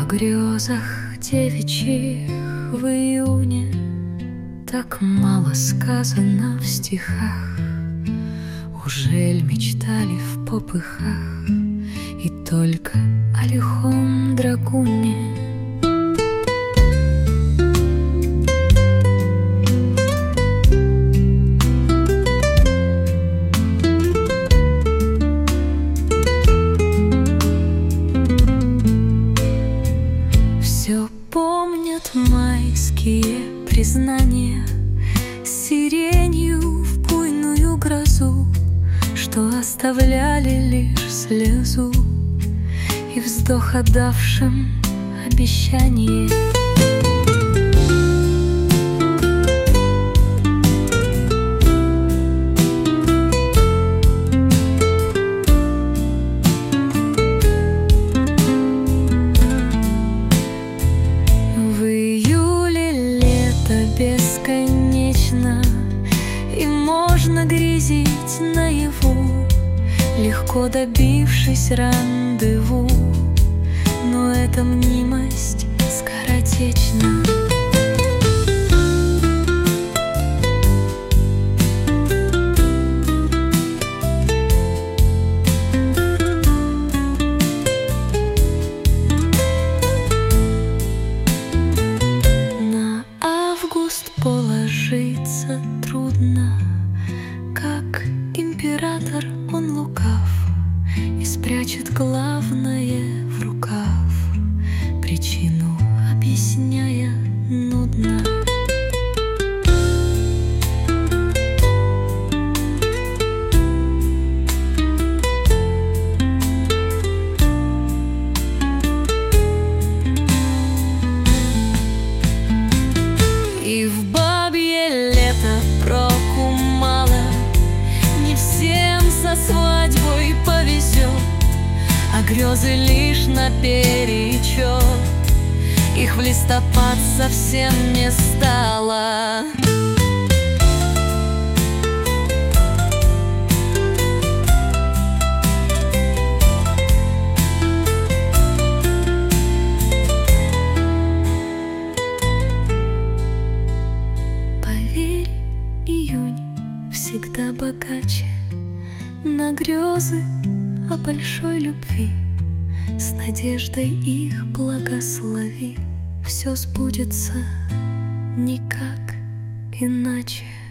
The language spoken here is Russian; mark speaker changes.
Speaker 1: грезах девичьих в июне так мало сказано в стихах. Ужель мечтали в попыхах и только о лихом дракуне? Все помнят майские признания с сиренью в буйную грозу, что оставляли лишь слезу и вздох отдавшим обещание. Бесконечно, и можно грезить наяву, легко добившись рандеву, но эта мнимость скоротечна. Положиться трудно, как император он лукав и спрячет главное в рукав, причину объясняя нудно. И в бабье лето проку мало, не всем со свадьбой повезет, а грезы лишь наперечет, их в листопад совсем не стало. Июнь всегда богаче на грезы о большой любви. С надеждой их благослови, все сбудется никак иначе.